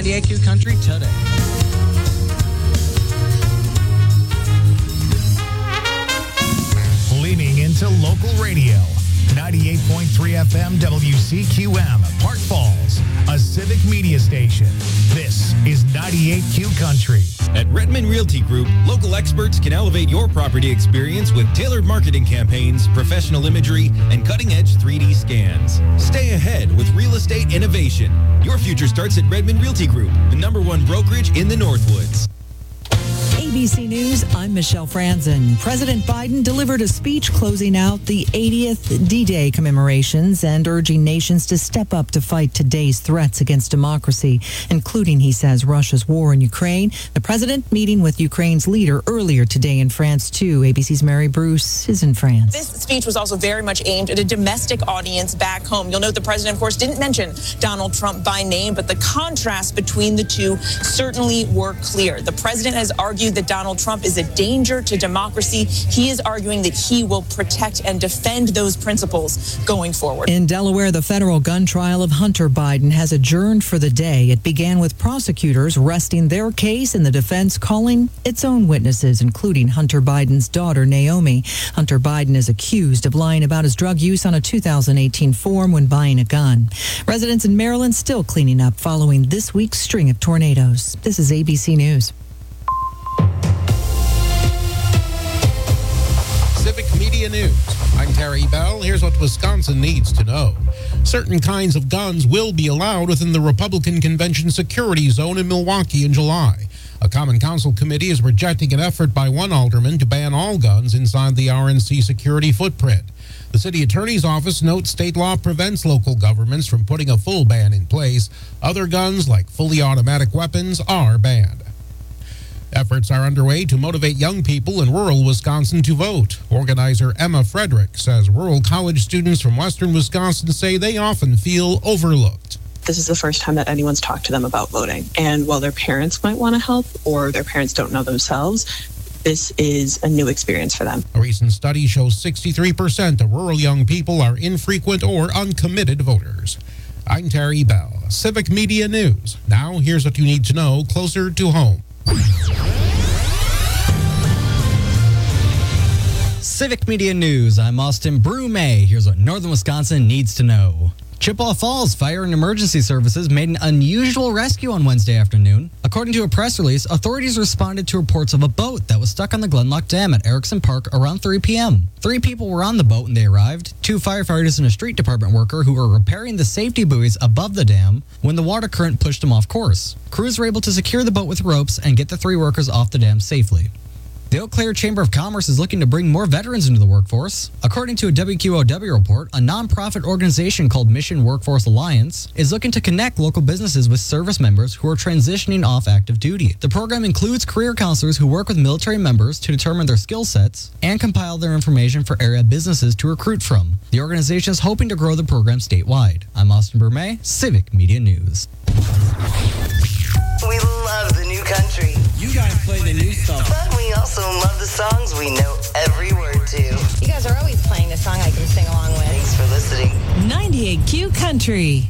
98Q Country today. Leaning into local radio. 98.3 FM WCQM, Park Falls, a civic media station. This is 98Q Country. At Redmond Realty Group, local experts can elevate your property experience with tailored marketing campaigns, professional imagery, and cutting-edge 3D scans. Stay ahead with real estate innovation. Your future starts at Redmond Realty Group, the #1 brokerage in the Northwoods. ABC News, I'm Michelle Franzen. President Biden delivered a speech closing out the 80th D-Day commemorations and urging nations to step up to fight today's threats against democracy, including, he says, Russia's war in Ukraine. The president meeting with Ukraine's leader earlier today in France, too. ABC's Mary Bruce is in France. This speech was also very much aimed at a domestic audience back home. You'll note the president, of course, didn't mention Donald Trump by name, but the contrast between the two certainly were clear. The president has argued that Donald Trump is a danger to democracy. He is arguing that he will protect and defend those principles going forward. In Delaware, the federal gun trial of Hunter Biden has adjourned for the day. It began with prosecutors resting their case and the defense calling its own witnesses, including Hunter Biden's daughter, Naomi. Hunter Biden is accused of lying about his drug use on a 2018 form when buying a gun. Residents in Maryland still cleaning up following this week's string of tornadoes. This is ABC News. Civic Media News. I'm Terry Bell. Here's what Wisconsin needs to know. Certain kinds of guns will be allowed within the Republican Convention Security Zone in Milwaukee in July. A Common Council committee is rejecting an effort by one alderman to ban all guns inside the RNC security footprint. The city attorney's office notes state law prevents local governments from putting a full ban in place. Other guns, like fully automatic weapons, are banned. Efforts are underway to motivate young people in rural Wisconsin to vote. Organizer Emma Frederick says rural college students from western Wisconsin say they often feel overlooked. This is the first time that anyone's talked to them about voting. And while their parents might want to help or their parents don't know themselves, this is a new experience for them. A recent study shows 63% of rural young people are infrequent or uncommitted voters. I'm Terry Bell, Civic Media News. Now, here's what you need to know closer to home. Civic Media News, I'm Austin Brume. Here's what Northern Wisconsin needs to know. Chippewa Falls Fire and Emergency Services made an unusual rescue on Wednesday afternoon. According to a press release, authorities responded to reports of a boat that was stuck on the Glenlock Dam at Erickson Park around 3 p.m. 3 people were on the boat when they arrived, 2 firefighters and a street department worker who were repairing the safety buoys above the dam when the water current pushed them off course. Crews were able to secure the boat with ropes and get the 3 workers off the dam safely. The Eau Claire Chamber of Commerce is looking to bring more veterans into the workforce. According to a WQOW report, a nonprofit organization called Mission Workforce Alliance is looking to connect local businesses with service members who are transitioning off active duty. The program includes career counselors who work with military members to determine their skill sets and compile their information for area businesses to recruit from. The organization is hoping to grow the program statewide. I'm Austin Brume, Civic Media News. We love the new country. You guys play the new stuff. But we also love the songs we know every word to. You guys are always playing a song I can sing along with. Thanks for listening. 98Q Country.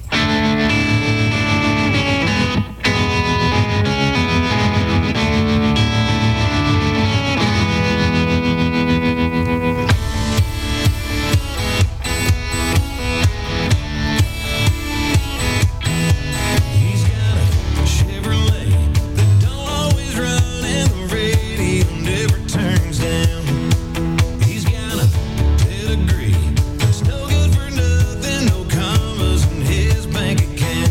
It's no good for nothing, no commas in his bank account.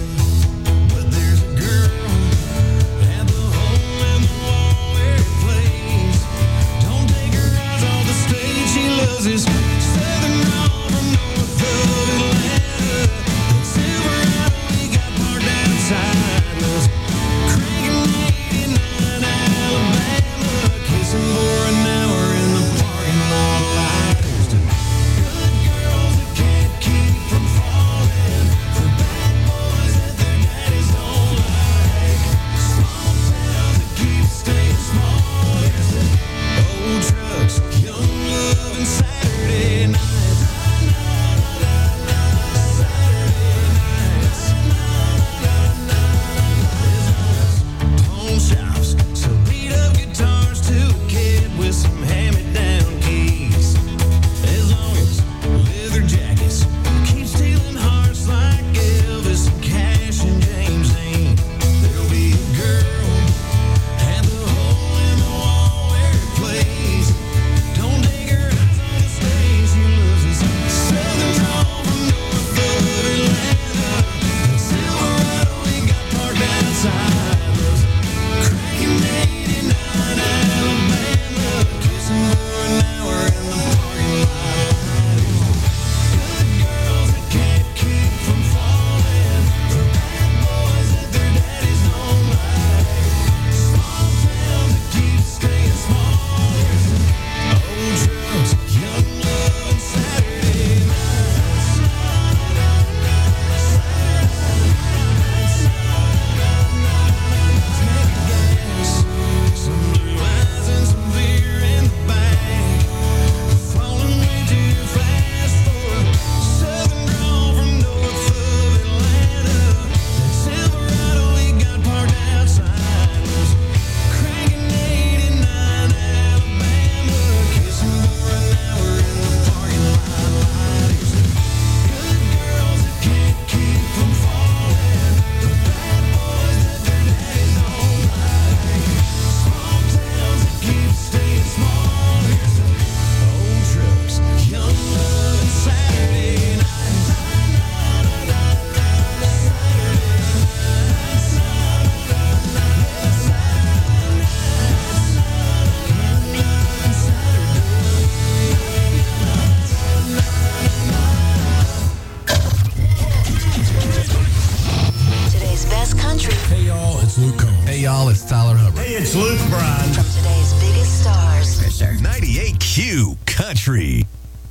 it's Luke Combs. Hey, y'all, it's Tyler Hubbard. Hey, it's Luke Bryan. From today's biggest stars. For sure. 98Q Country.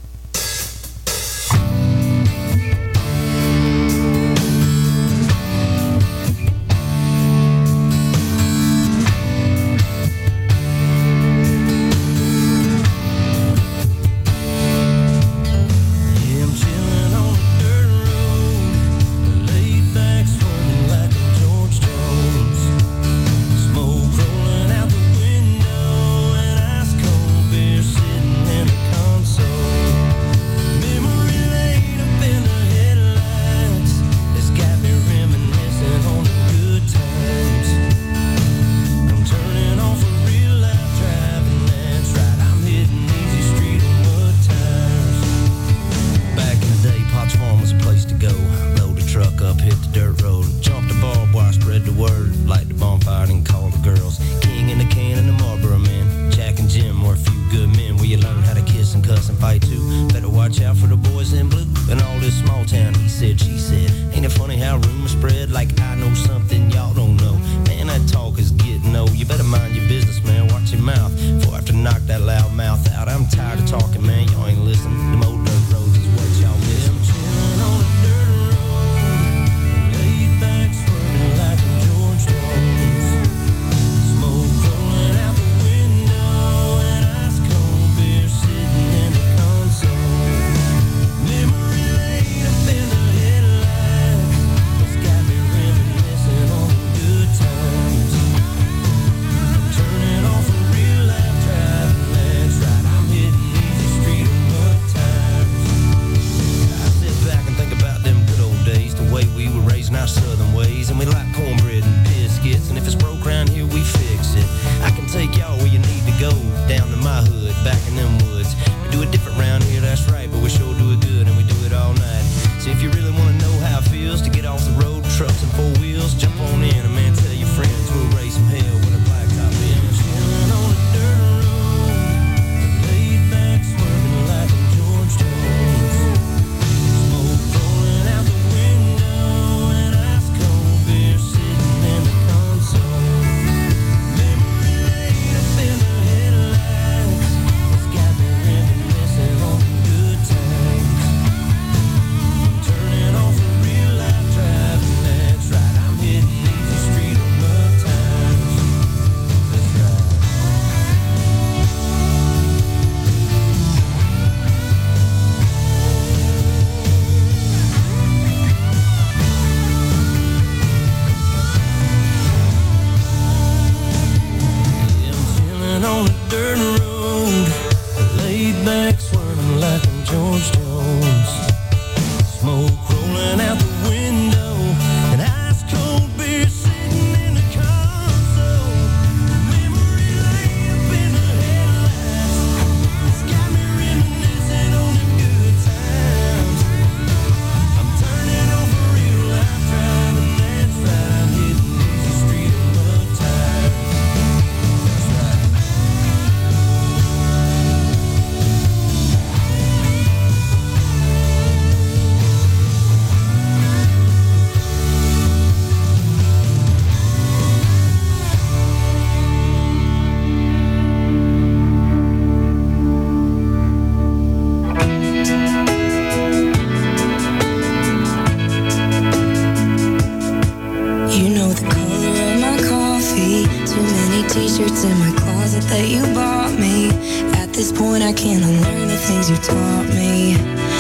t-shirts in my closet that you bought me. At this point I can't unlearn the things you taught me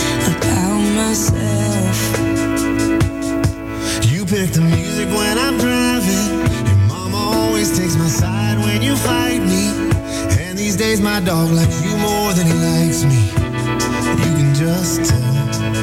about myself. You pick the music when I'm driving. Your mama always takes my side when you fight me. And these days my dog likes you more than he likes me. You can just tell.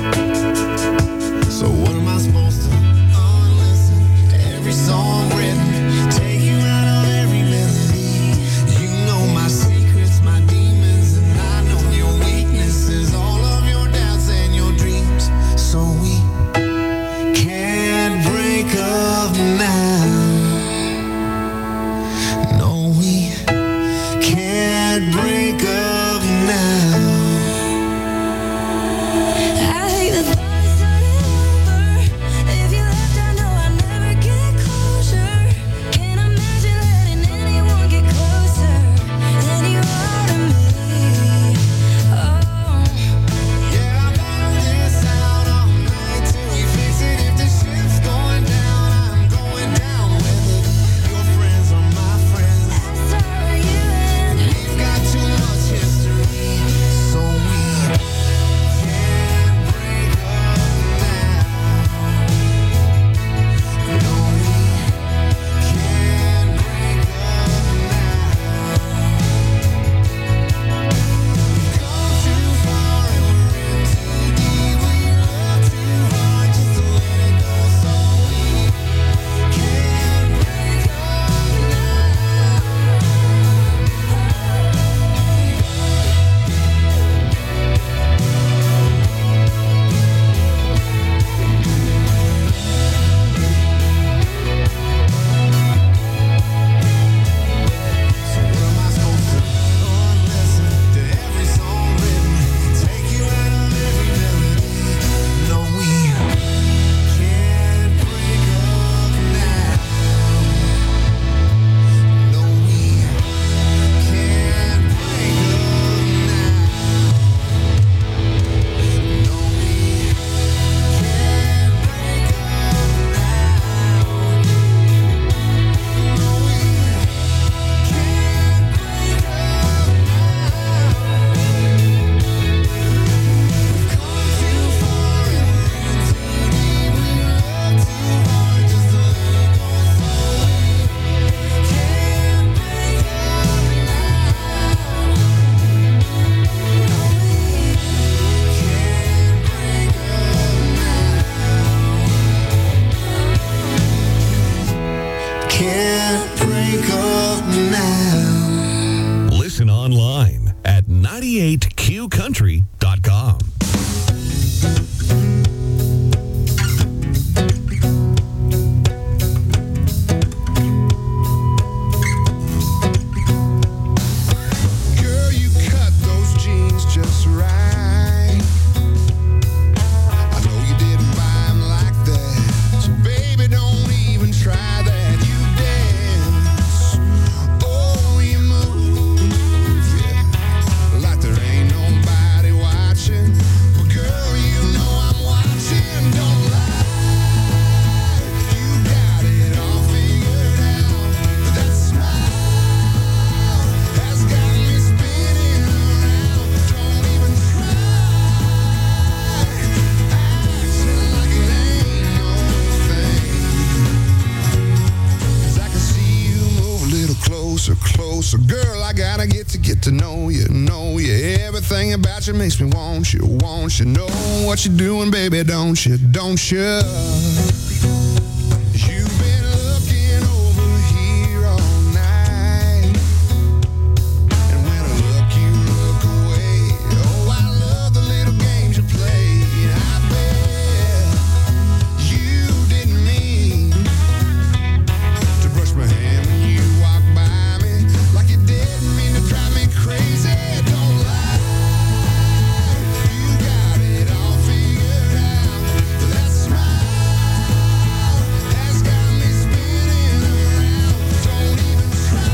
So what am I supposed to unlisten to every song written? Take you out of every melody. You know my secrets, my demons, and I know your weaknesses, all of your doubts and your dreams. So we can't break up now. No, we can't break up now. can't break up now. Listen online at 98qcountry.com. Girl, you cut those jeans just right. I know you didn't buy them like that. So baby, don't even try that. You dance, oh, you move, yeah, like there ain't nobody watching. But girl, you know I'm watching. Don't lie, you got it all figured out. That smile has got me spinning around. Don't even try acting like it ain't no thing. 'Cause I can see you move a little closer, closer. Girl, I gotta get to know you, know you. Everything about you makes me want you, want you. Know what you're doing, baby, don't you, don't you? You've been looking over here all night. And when I look, you look away. Oh, I love the little games you play. I bet you didn't mean to brush my hand when you walk by me, like you didn't mean to drive me crazy. Don't lie, you got it all figured out. That smile has got me spinning around. Don't even try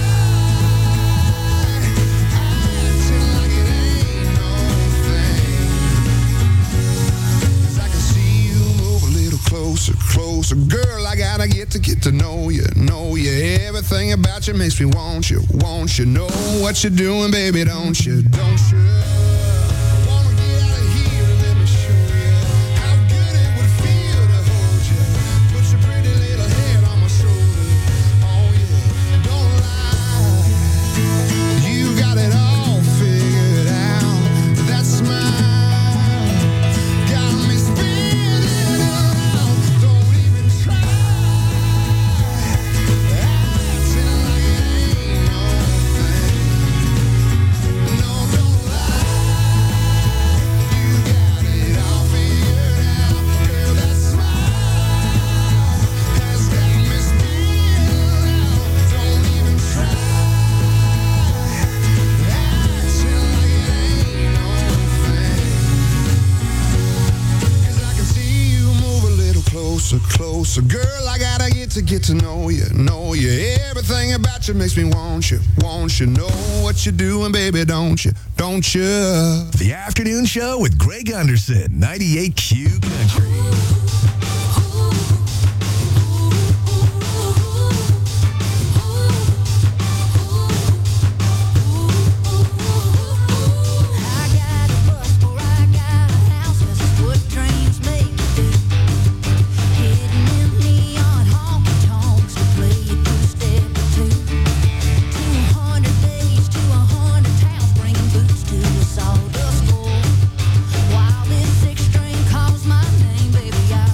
acting like it ain't no thing. 'Cause I can see you move a little closer, closer. Girl, I gotta get to know you, know you. Everything about you makes me want you, want you. Know what you're doing, baby, don't you, don't you? I wanna get out of here and let me show you how good it would feel to hold you. Put your pretty little head on my shoulder. Oh yeah, don't lie, you got it all figured out. That smile got me spinning around. Don't even try acting like it ain't no thing. No, don't lie, you got it all figured out. Girl, that smile has got me spinning around. Don't even try acting like it ain't no thing. 'Cause I can see you move a little closer, closer. Girl, I gotta get to know you, know you. Everything about you makes me want you, want you. Know what you're doing, baby, don't you, don't you? The Afternoon Show with Greg Anderson, 98Q Country. I got a bus or I got a house, this is what dreams make you do. Hidden in neon honky tonks to play a two-step or two. 200 days to 100 towns, bringing boots to a sawdust floor. While this six string calls my name, baby, I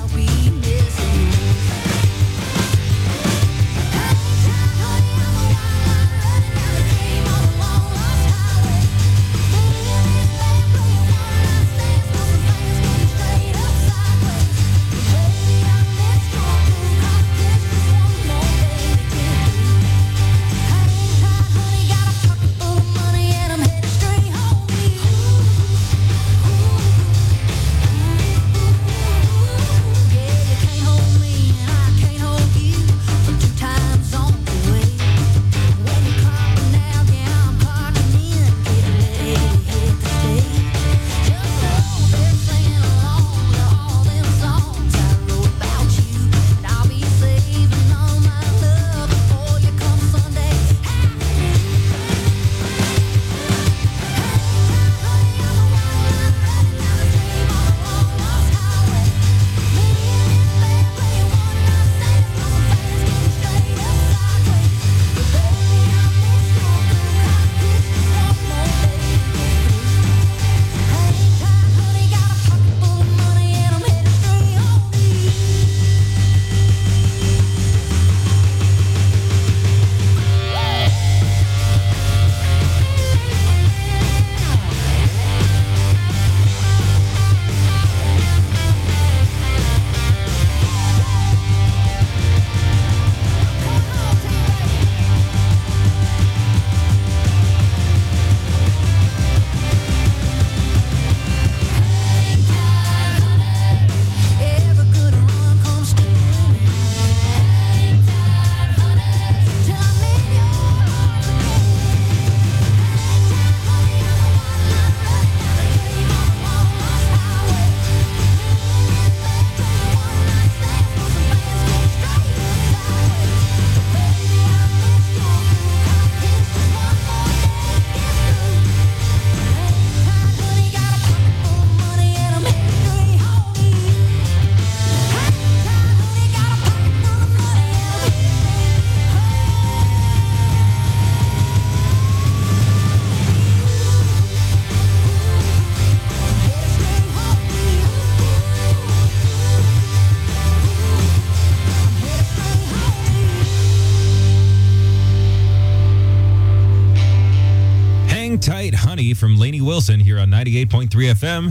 Tight Honey from Lainey Wilson here on 98.3 FM,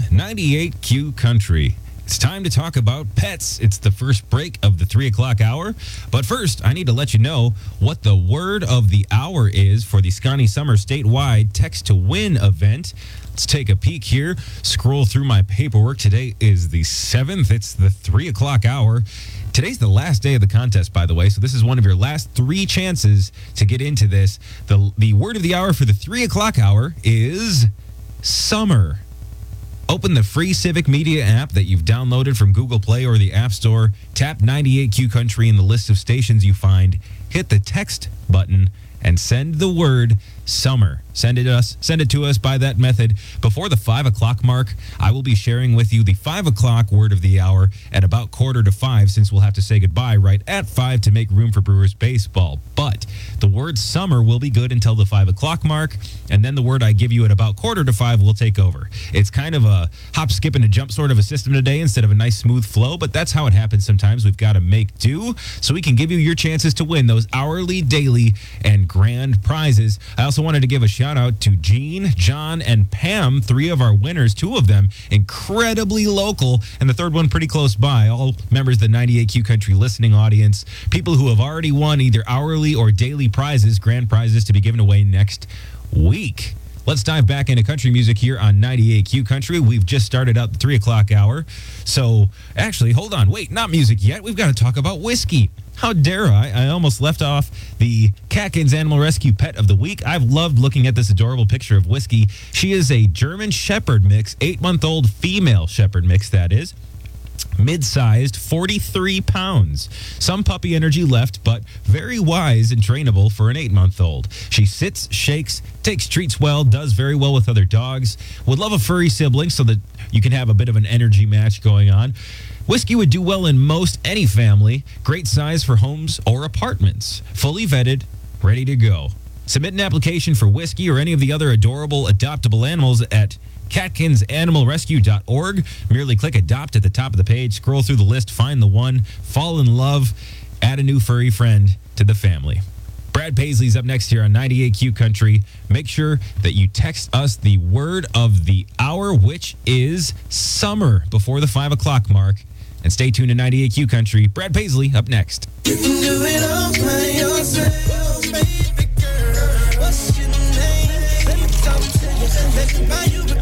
98Q Country. It's time to talk about pets. It's the first break of the 3 o'clock hour. But first, I need to let you know what the word of the hour is for the Scotty Summer statewide Text to Win event. Let's take a peek here. Scroll through my paperwork. Today is the 7th. It's the 3 o'clock hour. Today's the last day of the contest, by the way, so this is one of your last 3 chances to get into this. The word of the hour for the 3 o'clock hour is summer. Open the free Civic Media app that you've downloaded from Google Play or the App Store. Tap 98Q Country in the list of stations you find. Hit the text button and send the word summer. Send it to us by that method. Before the 5 o'clock mark, I will be sharing with you the 5 o'clock word of the hour at about 4:45, since we'll have to say goodbye right at 5 to make room for Brewers baseball. But the word summer will be good until the 5 o'clock mark, and then the word I give you at about 4:45 will take over. It's kind of a hop, skip, and a jump sort of a system today instead of a nice smooth flow, but that's how it happens sometimes. We've got to make do so we can give you your chances to win those hourly, daily, and grand prizes. I also wanted to give a shout out to Jean, John, and Pam, 3 of our winners, 2 of them incredibly local, and the third one pretty close by, all members of the 98Q Country listening audience, people who have already won either hourly or daily prizes, grand prizes to be given away next week. Let's dive back into country music here on 98Q Country. We've just started out the 3 o'clock hour. So, actually, hold on. Wait, not music yet. We've got to talk about whiskey. How dare I? I almost left off the Catkins Animal Rescue Pet of the Week. I've loved looking at this adorable picture of Whiskey. She is a German Shepherd mix, 8-month-old female Shepherd mix, that is. Mid-sized, 43 pounds. Some puppy energy left, but very wise and trainable for an 8-month-old. She sits, shakes, takes treats well, does very well with other dogs. Would love a furry sibling so that you can have a bit of an energy match going on. Whiskey would do well in most any family. Great size for homes or apartments. Fully vetted, ready to go. Submit an application for Whiskey or any of the other adorable adoptable animals at catkinsanimalrescue.org. Merely click adopt at the top of the page, scroll through the list, find the one, fall in love, add a new furry friend to the family. Brad Paisley's up next here on 98Q Country. Make sure that you text us the word of the hour, which is summer, before the 5 o'clock mark. And stay tuned to 98Q Country. Brad Paisley up next. You can do it all by yourself, baby girl. What's your name? Let me talk to you. Let me buy you a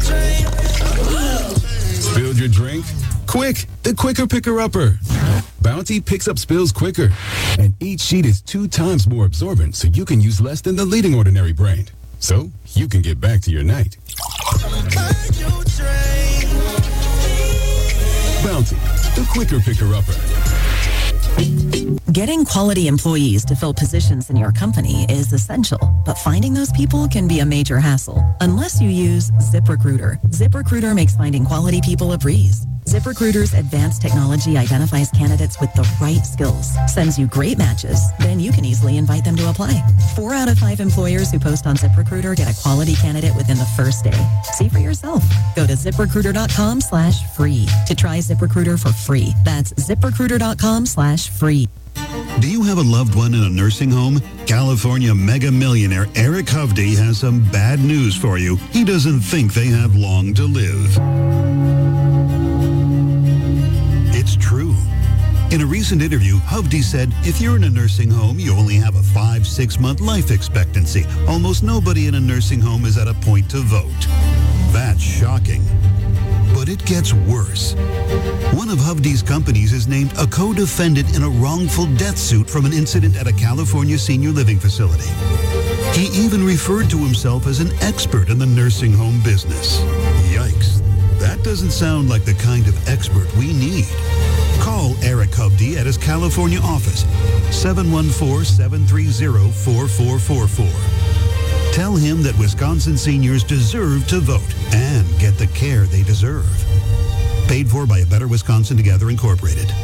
drink. Spilled your drink? Quick, the quicker picker-upper. Bounty picks up spills quicker. And each sheet is 2 times more absorbent, so you can use less than the leading ordinary brand. So you can get back to your night. Bounty, the quicker picker-upper. Getting quality employees to fill positions in your company is essential, but finding those people can be a major hassle unless you use ZipRecruiter. ZipRecruiter makes finding quality people a breeze. ZipRecruiter's advanced technology identifies candidates with the right skills, sends you great matches, then you can easily invite them to apply. 4 out of 5 employers who post on ZipRecruiter get a quality candidate within the first day. See for yourself. Go to ZipRecruiter.com/free to try ZipRecruiter for free. That's ZipRecruiter.com/free. Do you have a loved one in a nursing home? California mega millionaire Eric Hovde has some bad news for you. He doesn't think they have long to live. It's true. In a recent interview, Hovde said, if you're in a nursing home, you only have a 5-6 month life expectancy. Almost nobody in a nursing home is at a point to vote. That's shocking. But it gets worse. One of Hovde's companies is named a co-defendant in a wrongful death suit from an incident at a California senior living facility. He even referred to himself as an expert in the nursing home business. Yikes. That doesn't sound like the kind of expert we need. Call Eric Hovde at his California office, 714-730-4444. Tell him that Wisconsin seniors deserve to vote and get the care they deserve. Paid for by A Better Wisconsin Together Incorporated.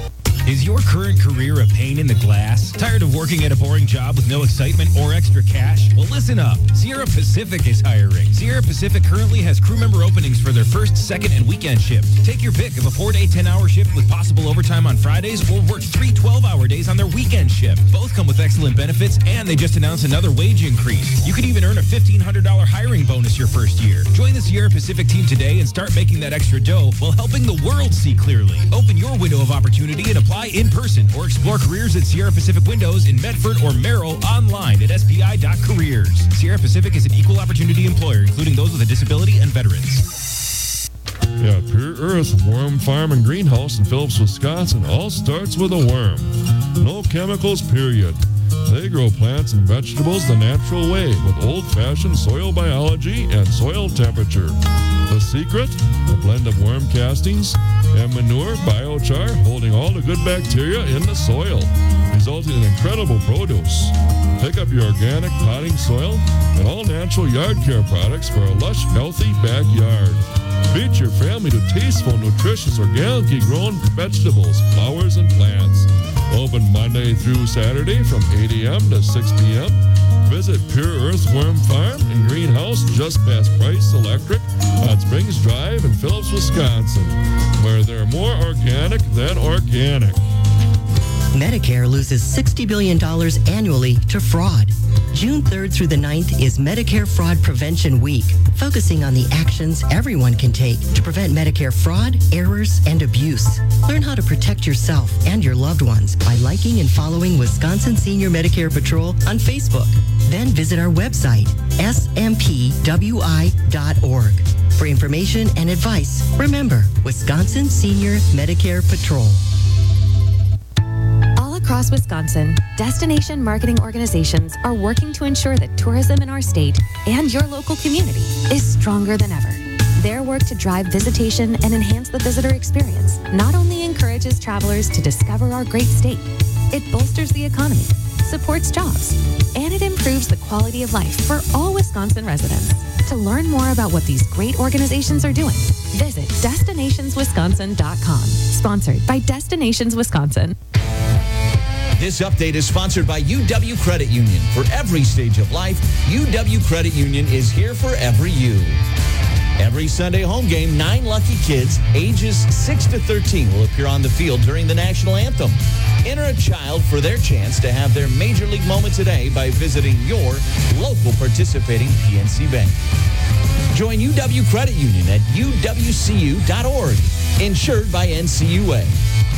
Is your current career a pain in the glass? Tired of working at a boring job with no excitement or extra cash? Well, listen up. Sierra Pacific is hiring. Sierra Pacific currently has crew member openings for their first, second, and weekend shift. Take your pick of a 4-day, 10-hour shift with possible overtime on Fridays, or work 3 12-hour days on their weekend shift. Both come with excellent benefits, and they just announced another wage increase. You could even earn a $1,500 hiring bonus your first year. Join the Sierra Pacific team today and start making that extra dough while helping the world see clearly. Open your window of opportunity and apply in person, or explore careers at Sierra Pacific Windows in Medford or Merrill online at spi.careers. Sierra Pacific is an equal opportunity employer, including those with a disability and veterans. Yeah, Pure Earth Worm Farm and Greenhouse in Phillips, Wisconsin all starts with a worm. No chemicals, period. They grow plants and vegetables the natural way with old-fashioned soil biology and soil temperature. The secret? A blend of worm castings and manure biochar holding all the good bacteria in the soil, resulting in incredible produce. Pick up your organic potting soil and all natural yard care products for a lush, healthy backyard. Treat your family to tasteful, nutritious, organically grown vegetables, flowers, and plants. Open Monday through Saturday from 8 a.m. to 6 p.m. Visit Pure Earth Worm Farm and Greenhouse just past Price Electric on Springs Drive in Phillips, Wisconsin, where they're more organic than organic. Medicare loses $60 billion annually to fraud. June 3rd through the 9th is Medicare Fraud Prevention Week, focusing on the actions everyone can take to prevent Medicare fraud, errors, and abuse. Learn how to protect yourself and your loved ones by liking and following Wisconsin Senior Medicare Patrol on Facebook. Then visit our website, smpwi.org. For information and advice, remember, Wisconsin Senior Medicare Patrol. Across Wisconsin, destination marketing organizations are working to ensure that tourism in our state and your local community is stronger than ever. Their work to drive visitation and enhance the visitor experience not only encourages travelers to discover our great state, it bolsters the economy, supports jobs, and it improves the quality of life for all Wisconsin residents. To learn more about what these great organizations are doing, visit destinationswisconsin.com. Sponsored by Destinations Wisconsin. This update is sponsored by UW Credit Union. For every stage of life, UW Credit Union is here for every you. Every Sunday home game, 9 lucky kids ages 6 to 13 will appear on the field during the national anthem. Enter a child for their chance to have their major league moment today by visiting your local participating PNC Bank. Join UW Credit Union at uwcu.org. Insured by NCUA.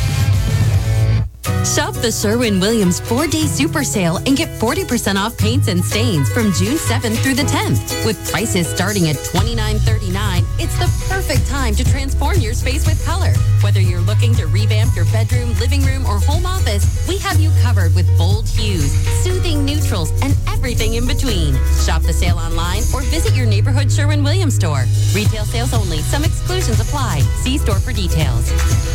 Shop the Sherwin-Williams 4-Day Super Sale and get 40% off paints and stains from June 7th through the 10th. With prices starting at $29.39, it's the perfect time to transform your space with color. Whether you're looking to revamp your bedroom, living room, or home office, we have you covered with bold hues, soothing neutrals, and everything in between. Shop the sale online or visit your neighborhood Sherwin-Williams store. Retail sales only. Some exclusions apply. See store for details.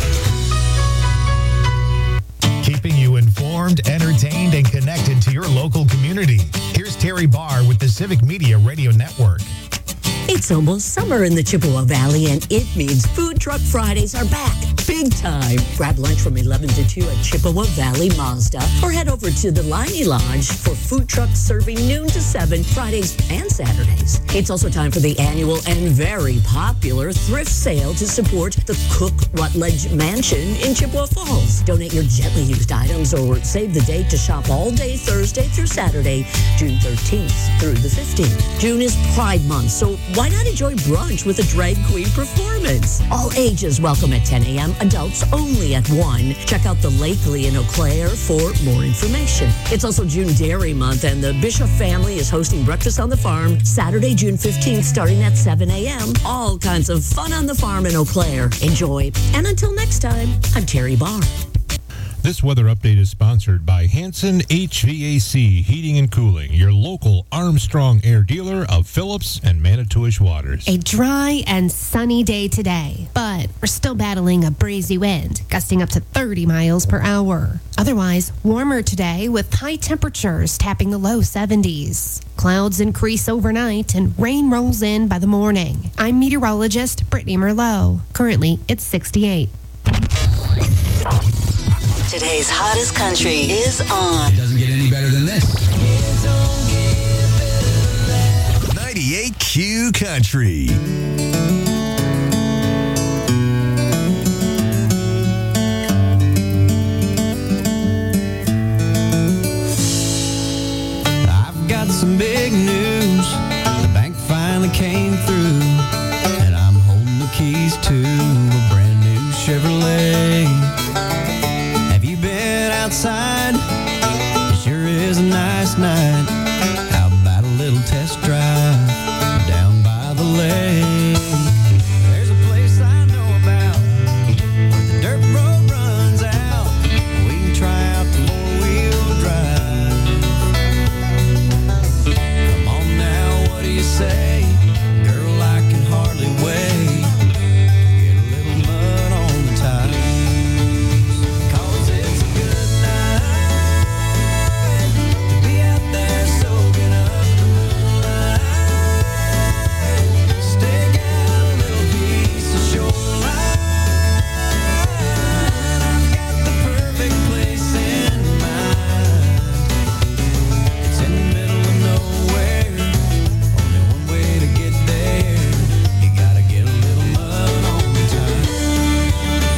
Keeping you informed, entertained, and connected to your local community. Here's Terry Barr with the Civic Media Radio Network. It's almost summer in the Chippewa Valley, and it means Food Truck Fridays are back. Big time. Grab lunch from 11 to 2 at Chippewa Valley Mazda, or head over to the Liney Lodge for food trucks serving noon to 7 Fridays and Saturdays. It's also time for the annual and very popular thrift sale to support the Cook Rutledge Mansion in Chippewa Falls. Donate your gently used items or save the date to shop all day Thursday through Saturday, June 13th through the 15th. June is Pride Month, so why not enjoy brunch with a drag queen performance? All ages welcome at 10 a.m., adults only at 1. Check out the Lakely in Eau Claire for more information. It's also June Dairy Month, and the Bishop family is hosting Breakfast on the Farm Saturday, June 15th, starting at 7 a.m. All kinds of fun on the farm in Eau Claire. Enjoy. And until next time, I'm Terry Barr. This weather update is sponsored by Hanson HVAC Heating and Cooling, your local Armstrong Air dealer of Phillips and Manitowish waters. A dry and sunny day today, but we're still battling a breezy wind, gusting up to 30 miles per hour. Otherwise, warmer today with high temperatures tapping the low 70s. Clouds increase overnight and rain rolls in by the morning. I'm meteorologist Brittany Merlot. Currently, it's 68. Today's hottest country is on. It doesn't get any better than this. 98Q Country. I've got some big news. The bank finally came through, and I'm holding the keys to a brand new Chevrolet. Have you been outside? It sure is a nice night. How about a little test drive down by the lake? There's a place I know about where the dirt road runs out. We can try out the four-wheel drive. Come on now, what do you say? Girl, I can hardly wait to get a little mud on the tires. 'Cause it's a good night to be out there soaking up the moonlight. Stick out a little piece of shoreline. I've got the perfect place in mind. It's in the middle of nowhere. Only one way to get there. You gotta get a little mud on the tires.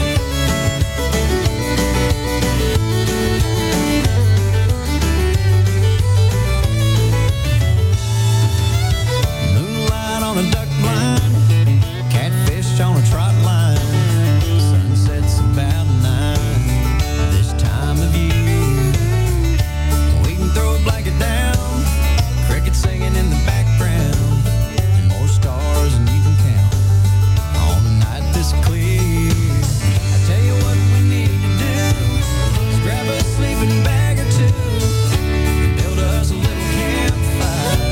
Moonlight on a duck blind, catfish on a trot line. Sunset's about 9 this time of year. We can throw a blanket down, crickets singing in the background, and more stars than you can count on a night this clear. I tell you what we need to do is grab a sleeping bag or two and build us a little campfire.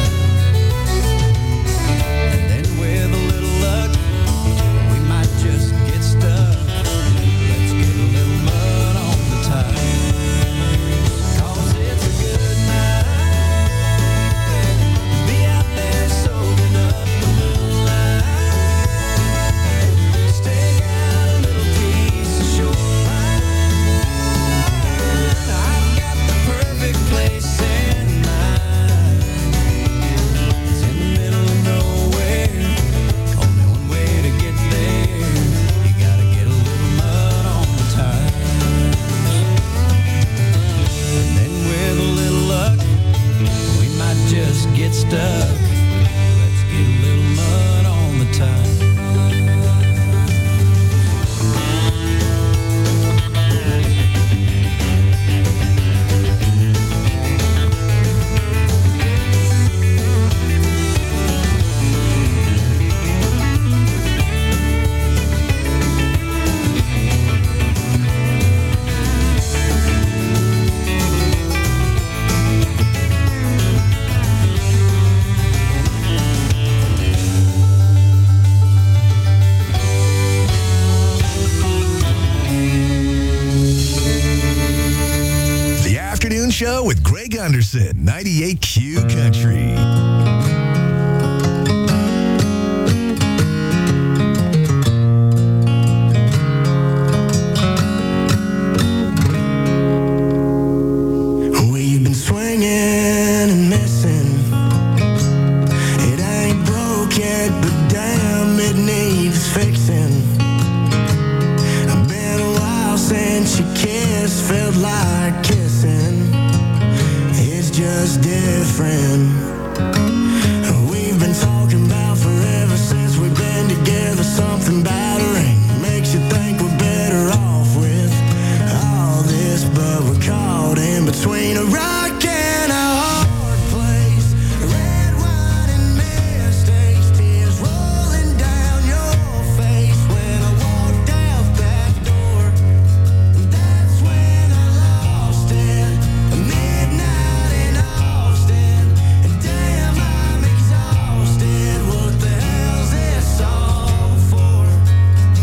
And then with a little luck, we might just get stuck. Let's get a little mud on the tires. 'Cause it's a good night to be out there soaking up the moonlight. Stick out a little piece of shoreline. I've got the perfect place in mind. It's in the middle of nowhere. Only one way to get there. You gotta get a little mud on the tires. And then with a little luck, we might just get stuck. Let's get a little mud on the tires. The Afternoon Show with Greg Anderson, 98Q Country. We've been swinging and missing. It ain't broke yet, but damn, it needs fixing. Been a while since you kissed, felt like kissing. It's just different. We've been talking about forever since we've been together. Something about a ring makes you think we're better off with all this, but we're caught in between a rock and a hard place. Red wine and mistakes, tears rolling down your face. When I walked out that door, that's when I lost it. Midnight in Austin, and damn, I'm exhausted. What the hell's this all for?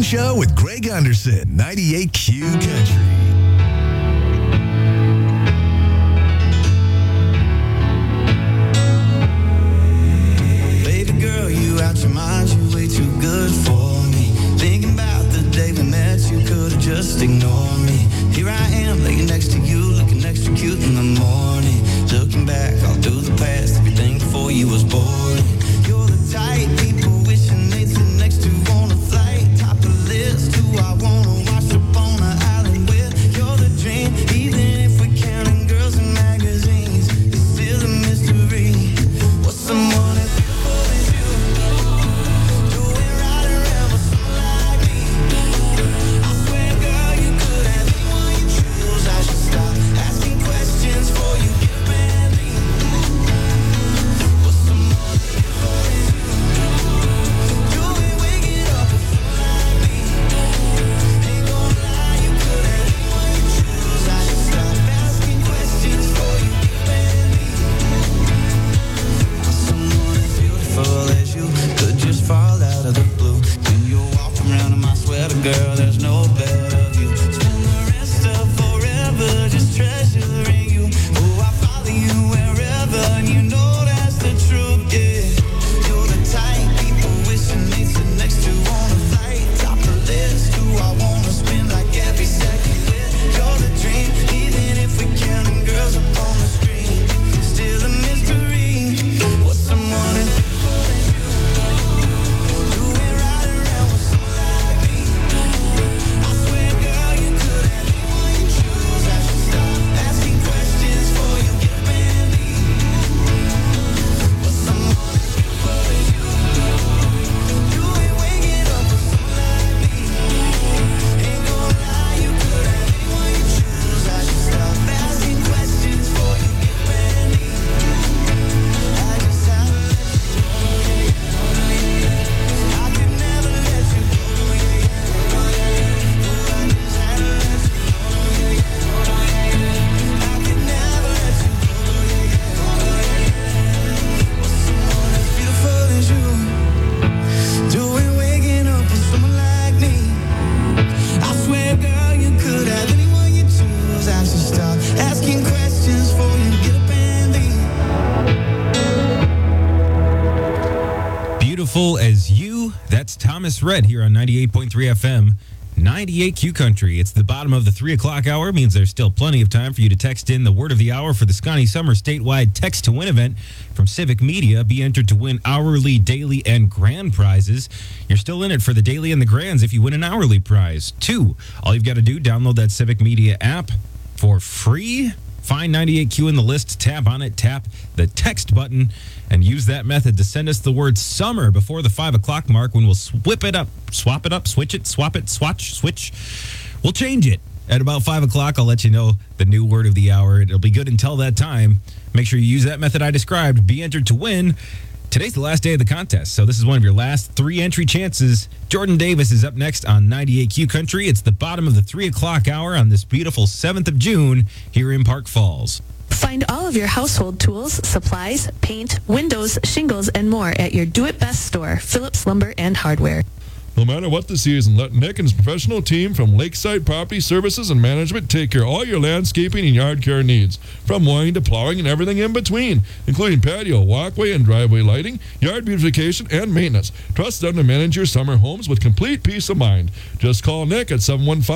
Show with Greg Anderson, 98Q Country. Baby girl, you out your mind, you way too good for me. Thinking about the day we met, you could've just ignored me. Here I am, laying next to you, looking extra cute in the morning. Looking back all through the past, everything before you was boring. You're the type people wishing they'd sit next to on a flight. Top of the list, who I wanna wash up on an island with. You're the dream, even if we're counting girls in magazines. It's still a mystery. What's someone as beautiful as you doing right around with someone like me? I swear, girl, you could have anyone you choose. I should stop asking questions for you get ready. What's someone as beautiful as you doing waking up with someone like me? Ain't gonna lie, you could have anyone you choose. I should stop asking questions for you get ready. Someone as beautiful as you could just fall out of the blue. When you're walking around in my sweater, girl, there's no better view. Spend the rest of forever just treasuring you. Oh, I follow you wherever, and you know that's the truth, yeah. You're the type people wishing they'd sit next to on a flight. Top of the list, who I wanna spend like every second with. You're the dream, even if we're counting girls up on the screen. Still a mystery. What's someone as beautiful as you doing right around with someone like me? I swear, girl, you could have anyone you choose. I should stop asking questions for you get ready. What's someone as beautiful as you doing waking up with someone like me? Ain't gonna lie, you could have anyone you choose. I should stop asking questions for you get ready. I just had to let you go, I could never let you go, I just had to let you go, I could never let you go, What's someone as beautiful as you doing waking up with someone like me? I swear, girl, you could have anyone you choose. I should stop asking questions for you to get up and leave. Beautiful as you. That's Thomas Rhett here on 98.3 FM. 98Q Country. It's the bottom of the 3 o'clock hour. Means there's still plenty of time for you to text in the word of the hour for the Scotty Summer statewide text to win event from Civic Media. Be entered to win hourly, daily, and grand prizes. You're still in it for the daily and the grands if you win an hourly prize. 2, all you've got to do, download that Civic Media app for free. Find 98Q in the list, tap on it, tap the text button, and use that method to send us the word summer before the 5 o'clock mark when we'll swap it up, switch it, swap it, switch. We'll change it. At about 5 o'clock, I'll let you know the new word of the hour. It'll be good until that time. Make sure you use that method I described. Be entered to win. Today's the last day of the contest, so this is one of your last 3 entry chances. Jordan Davis is up next on 98Q Country. It's the bottom of the 3 o'clock hour on this beautiful 7th of June here in Park Falls. Find all of your household tools, supplies, paint, windows, shingles, and more at your Do-It-Best store, Phillips Lumber and Hardware. No matter what the season, let Nick and his professional team from Lakeside Property Services and Management take care of all your landscaping and yard care needs. From mowing to plowing and everything in between, including patio, walkway, and driveway lighting, yard beautification, and maintenance. Trust them to manage your summer homes with complete peace of mind. Just call Nick at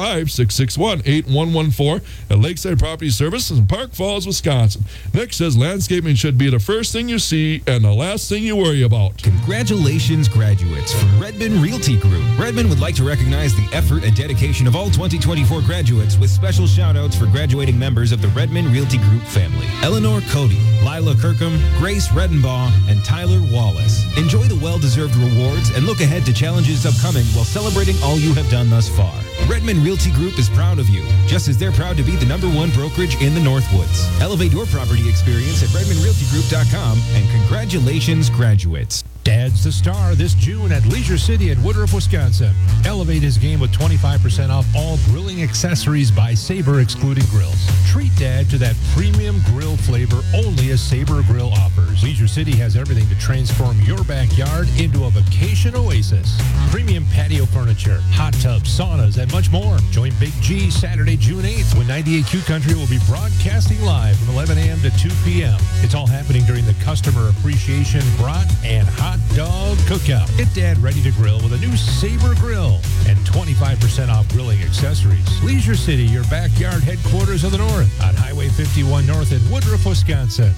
715-661-8114 at Lakeside Property Services in Park Falls, Wisconsin. Nick says landscaping should be the first thing you see and the last thing you worry about. Congratulations, graduates from Redmond Realty Group. Redmond would like to recognize the effort and dedication of all 2024 graduates with special shout-outs for graduating members of the Redmond Realty Group family. Eleanor Cody, Lila Kirkham, Grace Redenbaugh, and Tyler Wallace. Enjoy the well-deserved rewards and look ahead to challenges upcoming while celebrating all you have done thus far. Redmond Realty Group is proud of you, just as they're proud to be the #1 brokerage in the Northwoods. Elevate your property experience at RedmondRealtyGroup.com, and congratulations, graduates. Dad's the Star this June at Leisure City in Woodruff, Wisconsin. Elevate his game with 25% off all grilling accessories by Sabre, excluding grills. Treat Dad to that premium grill flavor only as Sabre Grill offers. Leisure City has everything to transform your backyard into a vacation oasis. Premium patio furniture, hot tubs, saunas, and much more. Join Big G Saturday, June 8th, when 98Q Country will be broadcasting live from 11 a.m. to 2 p.m. It's all happening during the Customer Appreciation Brat and Hot Dog Cookout. Get Dad ready to grill with a new Sabre Grill and 25% off grilling accessories. Leisure City, your backyard headquarters of the North, on Highway 51 North in Woodruff, Wisconsin.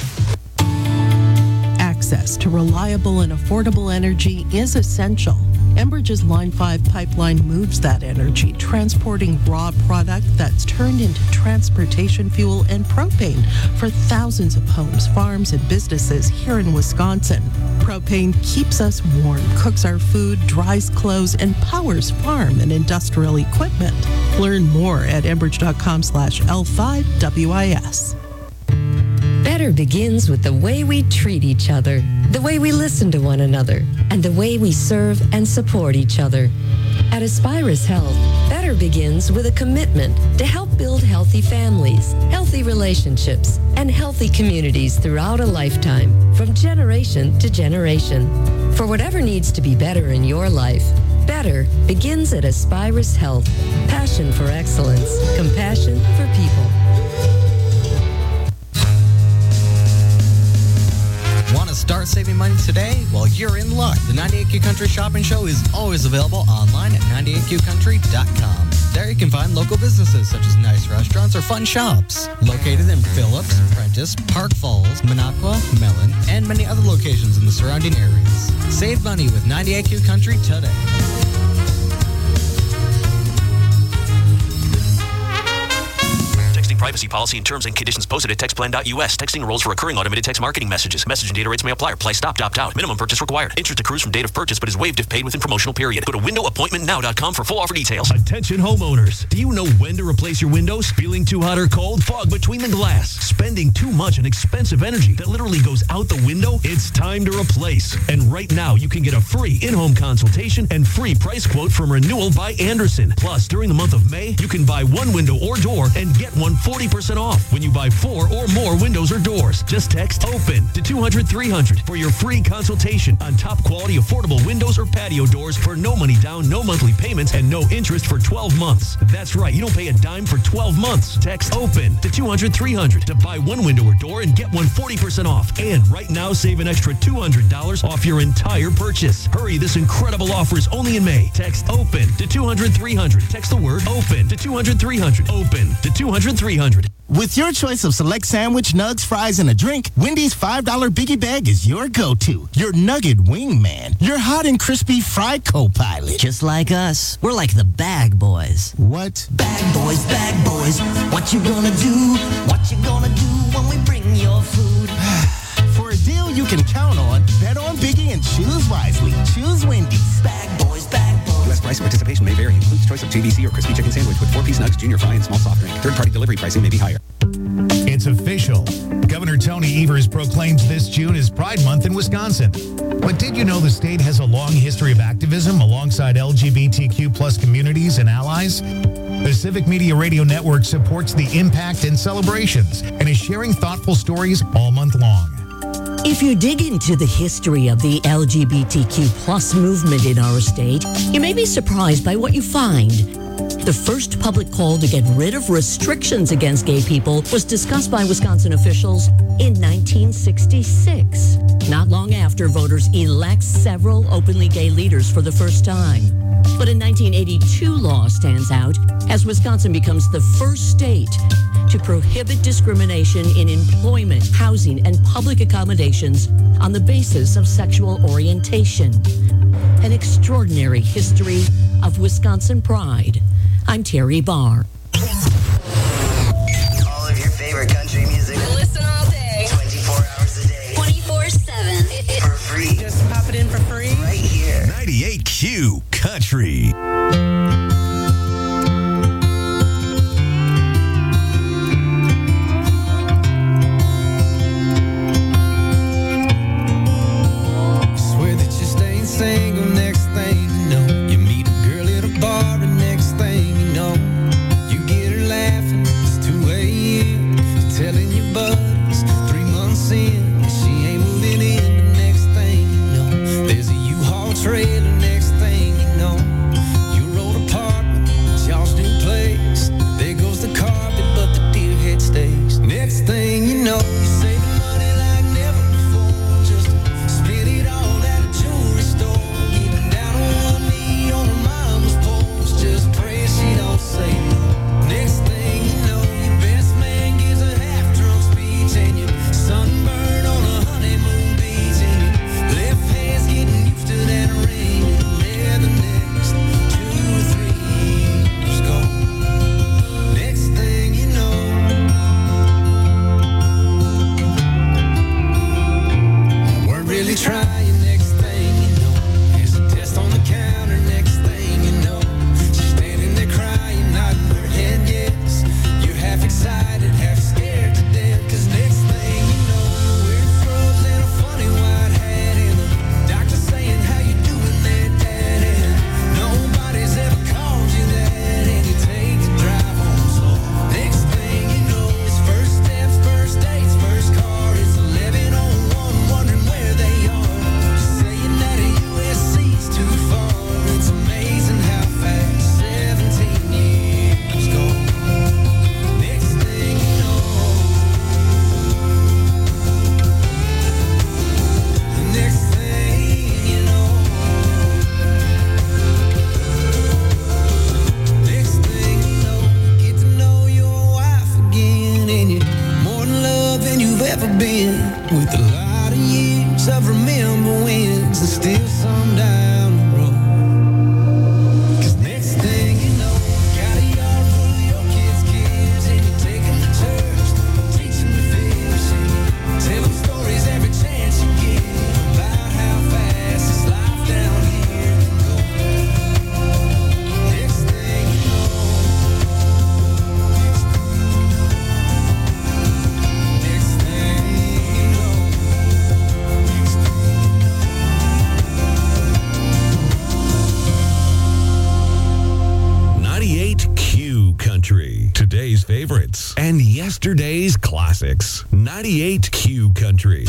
Access to reliable and affordable energy is essential. Enbridge's Line 5 pipeline moves that energy, transporting raw product that's turned into transportation fuel and propane for thousands of homes, farms, and businesses here in Wisconsin. Propane keeps us warm, cooks our food, dries clothes, and powers farm and industrial equipment. Learn more at enbridge.com/L5WIS. Better begins with the way we treat each other, the way we listen to one another, and the way we serve and support each other. At Aspirus Health, better begins with a commitment to help build healthy families, healthy relationships, and healthy communities throughout a lifetime, from generation to generation. For whatever needs to be better in your life, better begins at Aspirus Health. Passion for excellence, compassion for people. Want to start saving money today? Well, you're in luck. The 98Q Country Shopping Show is always available online at 98QCountry.com. There you can find local businesses such as nice restaurants or fun shops. Located in Phillips, Prentice, Park Falls, Minocqua, Mellon, and many other locations in the surrounding areas. Save money with 98Q Country today. Privacy policy and terms and conditions posted at textplan.us. Texting enrolls for recurring automated text marketing messages. Message and data rates may apply. Reply stop, opt out. Minimum purchase required. Interest accrues from date of purchase but is waived if paid within promotional period. Go to windowappointmentnow.com for full offer details. Attention homeowners. Do you know when to replace your windows? Feeling too hot or cold? Fog between the glass? Spending too much on expensive energy that literally goes out the window? It's time to replace. And right now you can get a free in-home consultation and free price quote from Renewal by Andersen. Plus, during the month of May, you can buy one window or door and get one 40% off when you buy 4 or more windows or doors. Just text OPEN to 200-300 for your free consultation on top quality affordable windows or patio doors for no money down, no monthly payments, and no interest for 12 months. That's right, you don't pay a dime for 12 months. Text OPEN to 200-300 to buy one window or door and get one 40% off. And right now, save an extra $200 off your entire purchase. Hurry, this incredible offer is only in May. Text OPEN to 200-300. Text the word OPEN to 200-300. OPEN to 200-300. With your choice of select sandwich, nugs, fries, and a drink, Wendy's $5 Biggie Bag is your go-to. Your nugget wingman. Your hot and crispy fried co-pilot. Just like us. We're like the Bag Boys. What? Bag Boys, what you gonna do? What you gonna do when we bring your food? For a deal you can count on, bet on Biggie and choose wisely. Choose Wendy's. Bag Boys, Bag Boys. U.S. price and participation may vary. Includes choice of JBC or crispy chicken sandwich with 4-piece nugs, junior fry, and small soft drink. Third-party delivery pricing may be higher. It's official. Governor Tony Evers proclaims this June is Pride Month in Wisconsin. But did you know the state has a long history of activism alongside LGBTQ plus communities and allies? The Civic Media Radio Network supports the impact and celebrations and is sharing thoughtful stories all month long. If you dig into the history of the LGBTQ plus movement in our state, you may be surprised by what you find. The first public call to get rid of restrictions against gay people was discussed by Wisconsin officials in 1966, not long after voters elect several openly gay leaders for the first time. But a 1982 law stands out as Wisconsin becomes the first state to prohibit discrimination in employment, housing, and public accommodations on the basis of sexual orientation. An extraordinary history of Wisconsin pride. I'm Terry Barr. All of your favorite country music. Listen all day. 24 hours a day. 24/7. For free. Just pop it in for free. Right here. 98Q Country. Swear that 80s classics. 98 Q Country.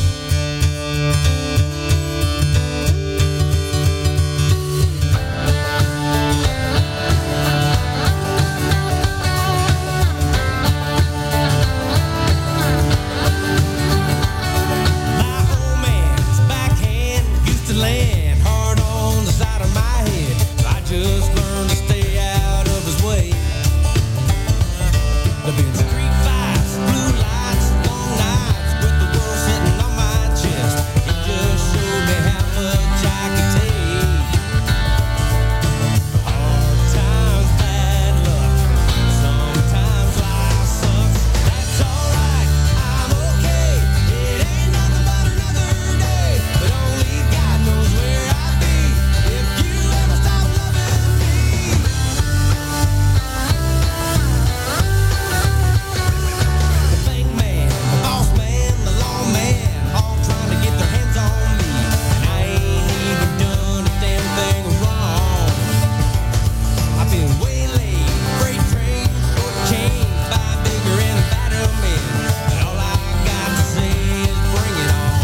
Land hard on the side of my head, so I just learned to stay out of his way. There've been street fights, blue lights, long nights with the world sitting on my chest. He just showed me how much I could take. Hard times, bad luck, sometimes life sucks. That's alright, I'm okay. It ain't nothing but another day, but only God knows where I'd be if you ever stop loving me. The bank man, the boss man, the law man, all trying to get their hands on me, and I ain't even done a damn thing wrong. I've been waylaid, freight trains, short chains, buy bigger and fatter men, and all I got to say is bring it on.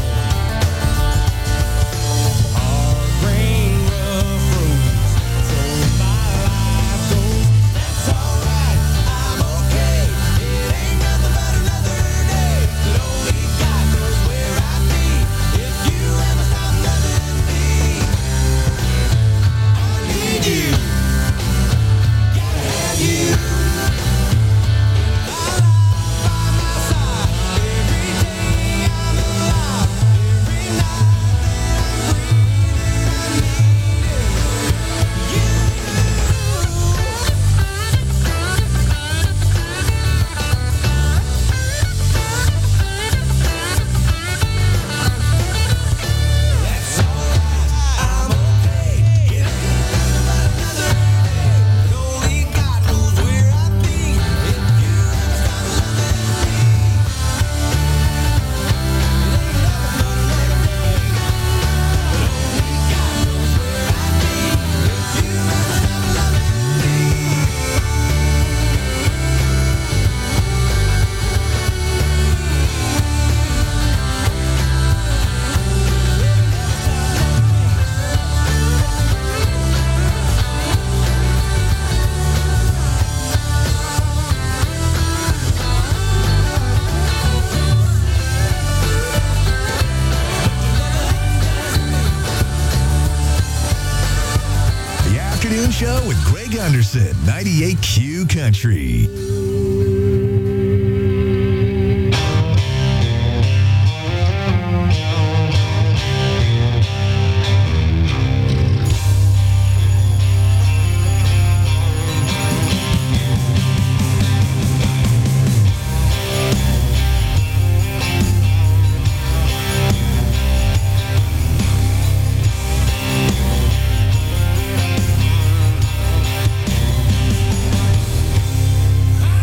Hard rain, rough roads, so my life goes. That's alright, I'm okay. It ain't nothing but another day, but only God knows where I'd be if you ever stop loving me. I need you, gotta have you in my life, by my side, every day I'm alive, every night that I'm The Afternoon Show with Greg Anderson, 98 Q Country. I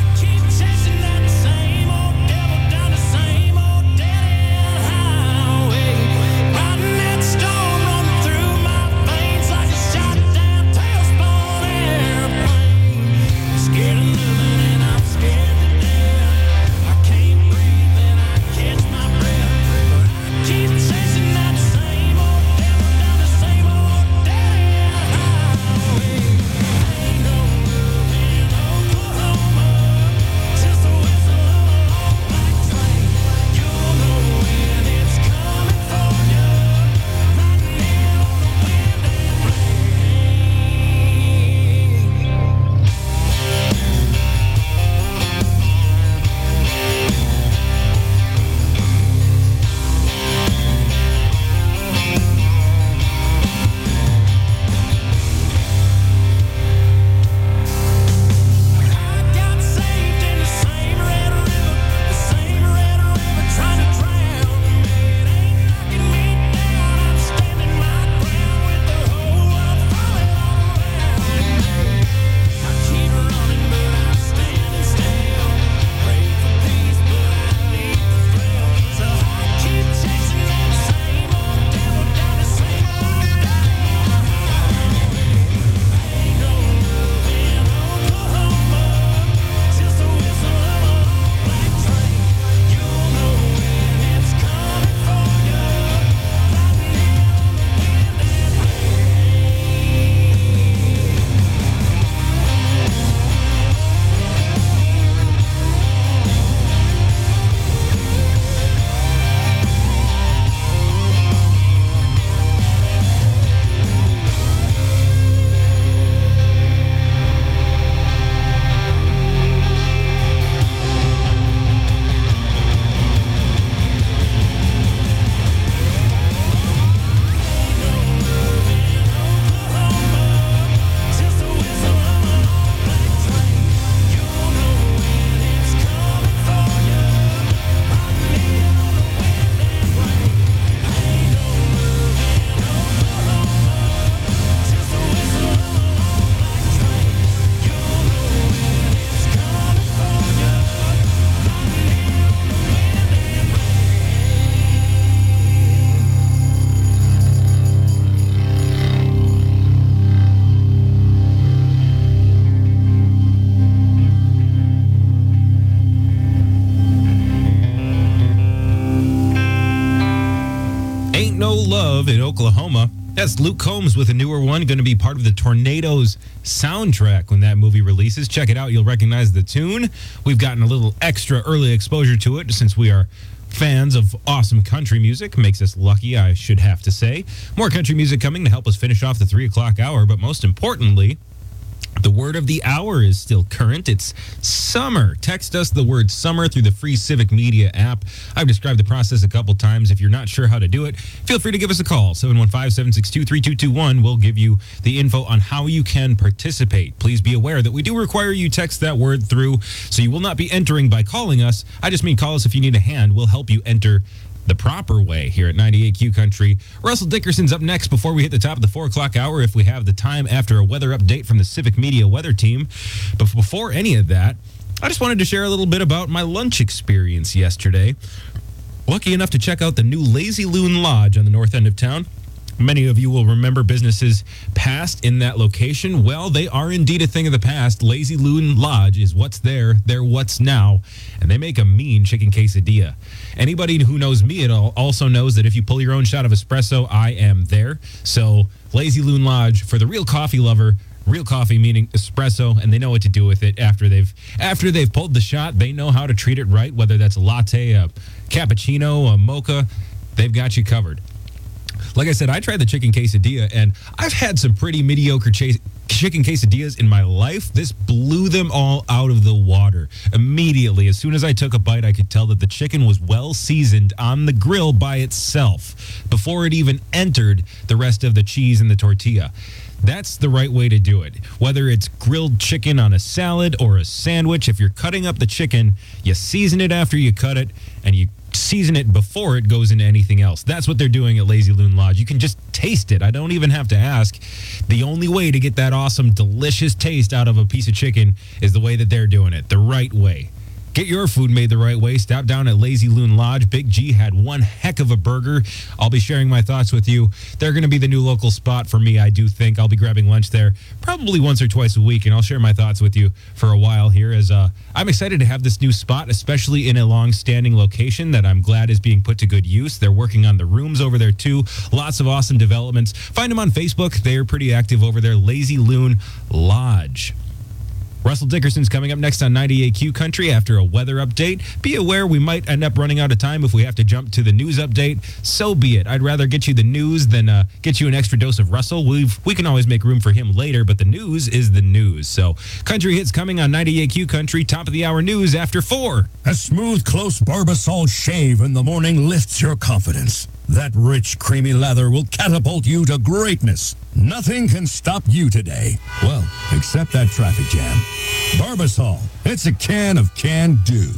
Love in Oklahoma. That's Luke Combs with a newer one, going to be part of the Tornadoes soundtrack when that movie releases. Check it out. You'll recognize the tune. We've gotten a little extra early exposure to it since we are fans of awesome country music. Makes us lucky, I should have to say. More country music coming to help us finish off the 3 o'clock hour, but most importantly, the word of the hour is still current. It's summer. Text us the word summer through the free Civic Media app. I've described the process a couple times. If you're not sure how to do it, feel free to give us a call. 715-762-3221. We'll give you the info on how you can participate. Please be aware that we do require you text that word through, so you will not be entering by calling us. I just mean call us if you need a hand. We'll help you enter the proper way here at 98Q Country. Russell Dickerson's up next before we hit the top of the 4 o'clock hour if we have the time after a weather update from the Civic Media weather team. But before any of that, I just wanted to share a little bit about my lunch experience yesterday. Lucky enough to check out the new Lazy Loon Lodge on the north end of town. Many of you will remember businesses past in that location. Well, they are indeed a thing of the past. Lazy Loon Lodge is what's there. They're what's now. And they make a mean chicken quesadilla. Anybody who knows me at all also knows that if you pull your own shot of espresso, I am there. So Lazy Loon Lodge, for the real coffee lover, real coffee meaning espresso, and they know what to do with it after they've pulled the shot. They know how to treat it right, whether that's a latte, a cappuccino, a mocha. They've got you covered. Like I said, I tried the chicken quesadilla, and I've had some pretty mediocre chicken quesadillas in my life. This blew them all out of the water. Immediately, as soon as I took a bite, I could tell that the chicken was well seasoned on the grill by itself before it even entered the rest of the cheese and the tortilla. That's the right way to do it. Whether it's grilled chicken on a salad or a sandwich, if you're cutting up the chicken, you season it after you cut it, and you season it before it goes into anything else. That's what they're doing at Lazy Loon Lodge. You can just taste it. I don't even have to ask. The only way to get that awesome, delicious taste out of a piece of chicken is the way that they're doing it, the right way. Get your food made the right way. Stop down at Lazy Loon Lodge. Big G had one heck of a burger. I'll be sharing my thoughts with you. They're going to be the new local spot for me, I do think. I'll be grabbing lunch there probably once or twice a week, and I'll share my thoughts with you for a while here as I'm excited to have this new spot, especially in a long-standing location that I'm glad is being put to good use. They're working on the rooms over there, too. Lots of awesome developments. Find them on Facebook. They're pretty active over there. Lazy Loon Lodge. Russell Dickerson's coming up next on 98Q Country after a weather update. Be aware we might end up running out of time if we have to jump to the news update. So be it. I'd rather get you the news than get you an extra dose of Russell. We can always make room for him later, but the news is the news. So Country Hits coming on 98Q Country. Top of the hour news after 4. A smooth, close Barbasol shave in the morning lifts your confidence. That rich, creamy lather will catapult you to greatness. Nothing can stop you today. Well, except that traffic jam. Barbasol. It's a can of can-do.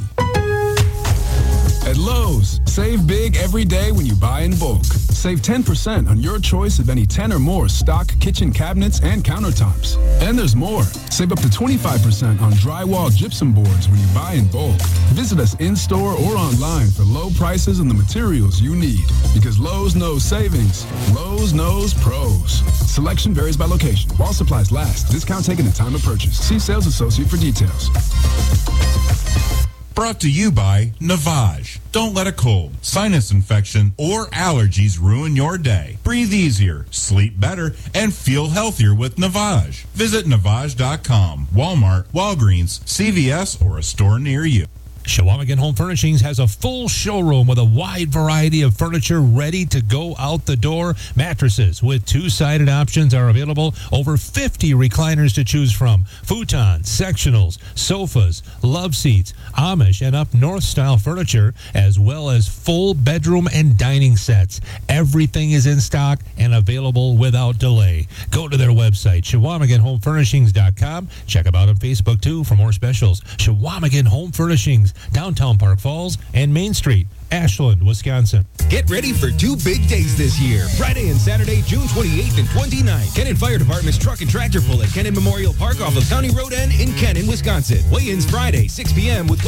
At Lowe's, save big every day when you buy in bulk. Save 10% on your choice of any 10 or more stock kitchen cabinets and countertops. And there's more. Save up to 25% on drywall gypsum boards when you buy in bulk. Visit us in-store or online for low prices and the materials you need. Because Lowe's knows savings. Lowe's knows pros. Selection varies by location. While supplies last. Discount taken at time of purchase. See sales associate for details. Brought to you by Navage. Don't let a cold, sinus infection, or allergies ruin your day. Breathe easier, sleep better, and feel healthier with Navage. Visit Navage.com, Walmart, Walgreens, CVS, or a store near you. Chequamegon Home Furnishings has a full showroom with a wide variety of furniture ready to go out the door. Mattresses with two-sided options are available. Over 50 recliners to choose from. Futons, sectionals, sofas, love seats, Amish and up north style furniture, as well as full bedroom and dining sets. Everything is in stock and available without delay. Go to their website, ChequamegonHomeFurnishings.com. Check them out on Facebook, too, for more specials. Chequamegon Home Furnishings, downtown Park Falls and Main Street, Ashland, Wisconsin. Get ready for 2 big days this year. Friday and Saturday, June 28th and 29th. Kennon Fire Department's truck and tractor pull at Kennon Memorial Park off of County Road N in Kennon, Wisconsin. Weigh-ins Friday, 6 p.m. with